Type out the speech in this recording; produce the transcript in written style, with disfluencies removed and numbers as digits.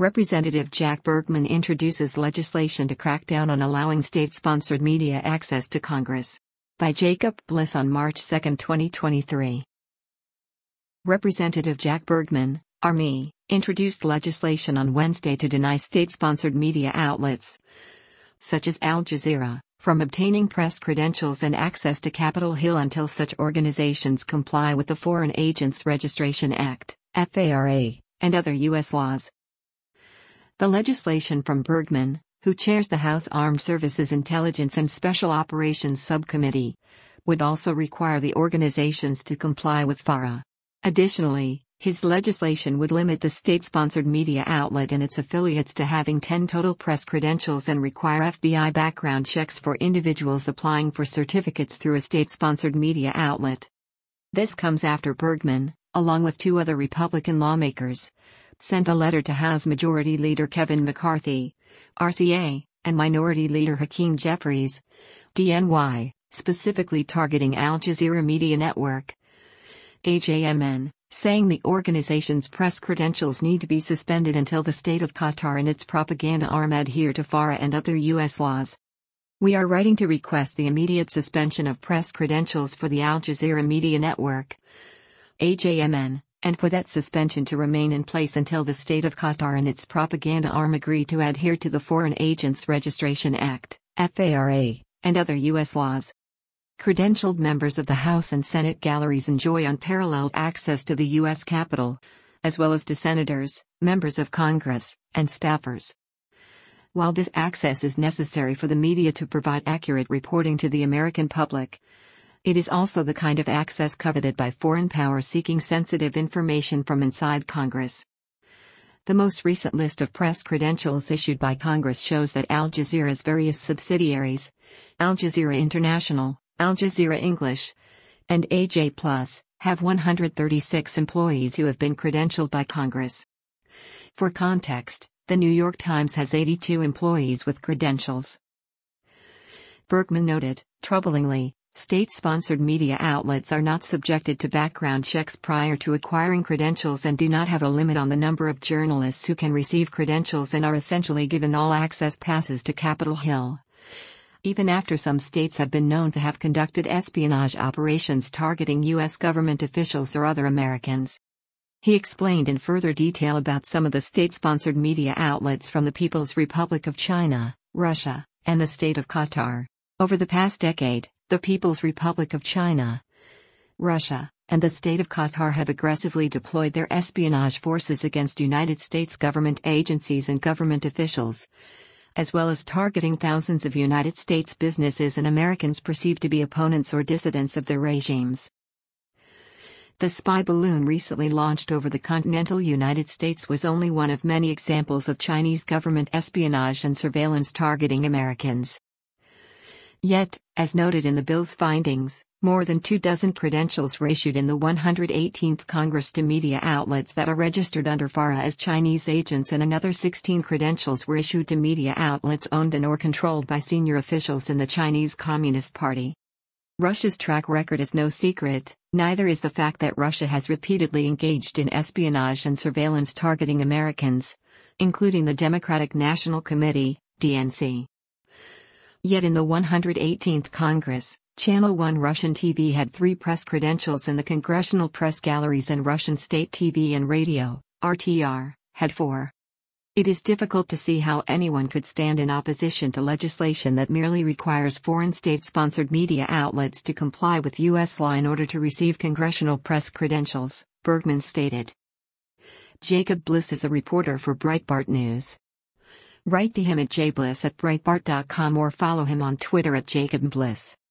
Representative Jack Bergman introduces legislation to crack down on allowing state-sponsored media access to Congress. By Jacob Bliss on March 2, 2023. Representative Jack Bergman, RME, introduced legislation on Wednesday to deny state-sponsored media outlets, such as Al Jazeera, from obtaining press credentials and access to Capitol Hill until such organizations comply with the Foreign Agents Registration Act, FARA, and other U.S. laws. The legislation from Bergman, who chairs the House Armed Services Intelligence and Special Operations Subcommittee, would also require the organizations to comply with FARA. Additionally, his legislation would limit the state-sponsored media outlet and its affiliates to having 10 total press credentials and require FBI background checks for individuals applying for certificates through a state-sponsored media outlet. This comes after Bergman, along with 2 other Republican lawmakers, sent a letter to House Majority Leader Kevin McCarthy, RCA, and Minority Leader Hakeem Jeffries, DNY, specifically targeting Al Jazeera Media Network, AJMN, saying the organization's press credentials need to be suspended until the state of Qatar and its propaganda arm adhere to FARA and other U.S. laws. We are writing to request the immediate suspension of press credentials for the Al Jazeera Media Network, AJMN, and for that suspension to remain in place until the state of Qatar and its propaganda arm agree to adhere to the Foreign Agents Registration Act, FARA, and other U.S. laws. Credentialed members of the House and Senate galleries enjoy unparalleled access to the U.S. Capitol, as well as to senators, members of Congress, and staffers. While this access is necessary for the media to provide accurate reporting to the American public, it is also the kind of access coveted by foreign powers seeking sensitive information from inside Congress. The most recent list of press credentials issued by Congress shows that Al Jazeera's various subsidiaries, Al Jazeera International, Al Jazeera English, and AJ+, have 136 employees who have been credentialed by Congress. For context, the New York Times has 82 employees with credentials. Bergman noted, troublingly, state-sponsored media outlets are not subjected to background checks prior to acquiring credentials and do not have a limit on the number of journalists who can receive credentials and are essentially given all access passes to Capitol Hill, even after some states have been known to have conducted espionage operations targeting U.S. government officials or other Americans. He explained in further detail about some of the state-sponsored media outlets from the People's Republic of China, Russia, and the state of Qatar. Over the past decade, the People's Republic of China, Russia, and the state of Qatar have aggressively deployed their espionage forces against United States government agencies and government officials, as well as targeting thousands of United States businesses and Americans perceived to be opponents or dissidents of their regimes. The spy balloon recently launched over the continental United States was only one of many examples of Chinese government espionage and surveillance targeting Americans. Yet, as noted in the bill's findings, more than 24 credentials were issued in the 118th Congress to media outlets that are registered under FARA as Chinese agents, and another 16 credentials were issued to media outlets owned and or controlled by senior officials in the Chinese Communist Party. Russia's track record is no secret, neither is the fact that Russia has repeatedly engaged in espionage and surveillance targeting Americans, including the Democratic National Committee, DNC. Yet in the 118th Congress, Channel One Russian TV had 3 press credentials and the Congressional Press Galleries and Russian State TV and Radio, RTR, had 4. It is difficult to see how anyone could stand in opposition to legislation that merely requires foreign state-sponsored media outlets to comply with U.S. law in order to receive congressional press credentials, Bergman stated. Jacob Bliss is a reporter for Breitbart News. Write to him at jbliss@breitbart.com or follow him on Twitter at @JacobBliss.